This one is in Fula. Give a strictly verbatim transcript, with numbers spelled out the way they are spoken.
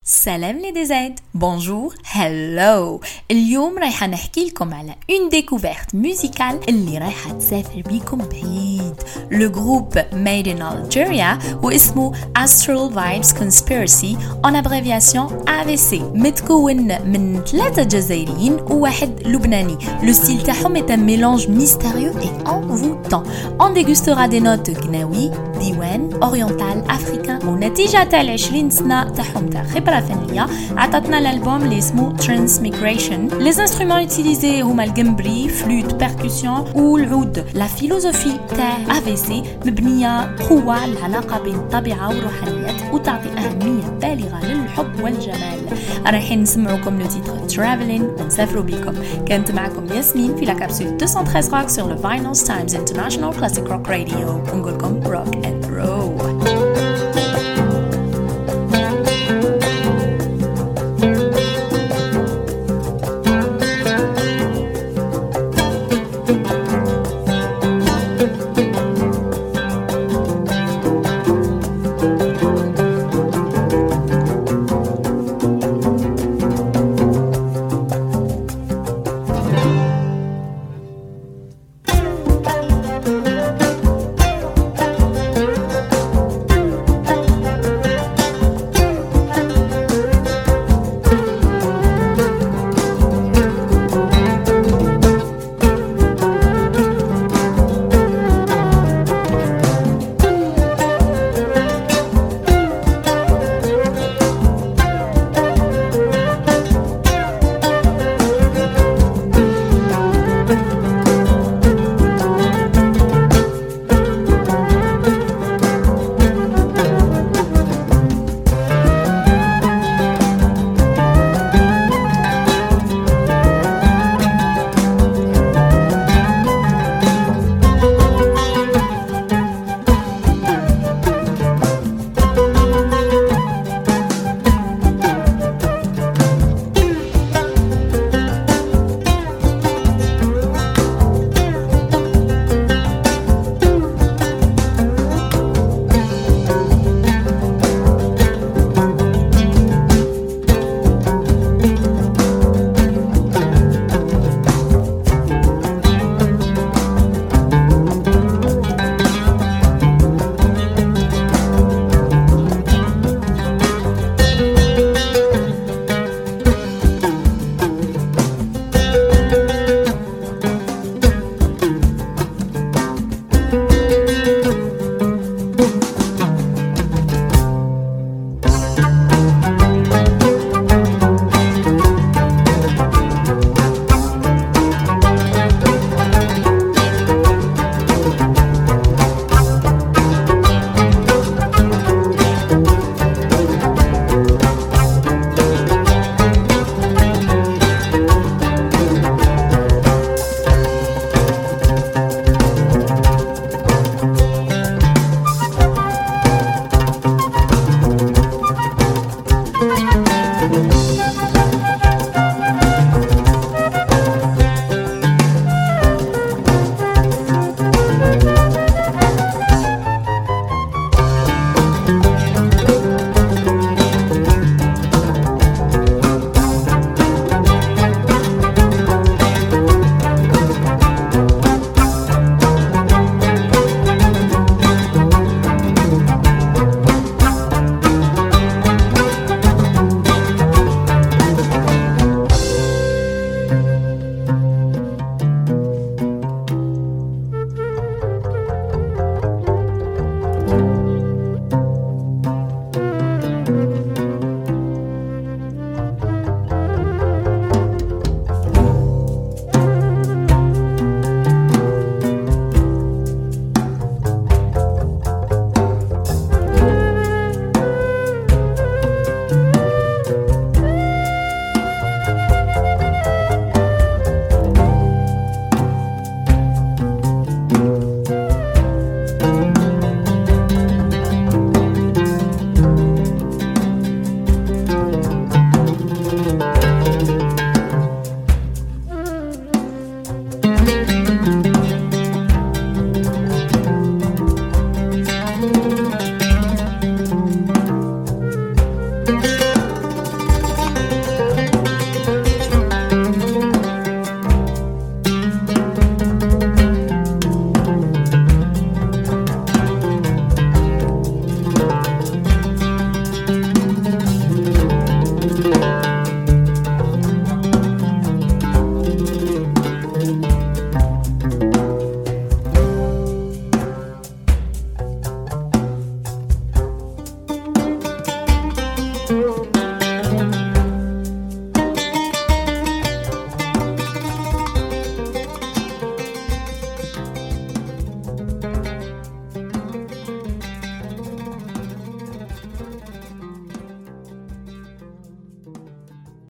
سلام لي دي زيد بونجور هلو. اليوم رايحة نحكي لكم على une découverte musicale اللي رايحة تسافر بيكم بعيد. Le groupe made in Algeria واسمه Astral Vibes Conspiracy en abréviation A V C متكون من ثلاثة جزائريين وواحد لبناني. Le style تاعهم est un mélange mystérieux et envoûtant. On dégustera des notes gnawi, diwan, oriental, africain. ونتيجة تاع العشرين سنة تاعهم تاع خبرة فنية عطتنا الالبوم اللي اسمه Transmigration. Les instruments utilisés هما الجمبري, flûte, percussion والعود. La philosophie تاع A V C مبنية قوة على العلاقة بين الطبيعة والروحانيات وتعطي أهمية بالغة للحب والجمال. رايحين نسمعوكم لو تيتر Traveling ونسافروا بكم. كانت معكم ياسمين في لا كابسول deux cent treize rock sur le Vinyl Times International Classic Rock Radio. ونقولكم rock and roll.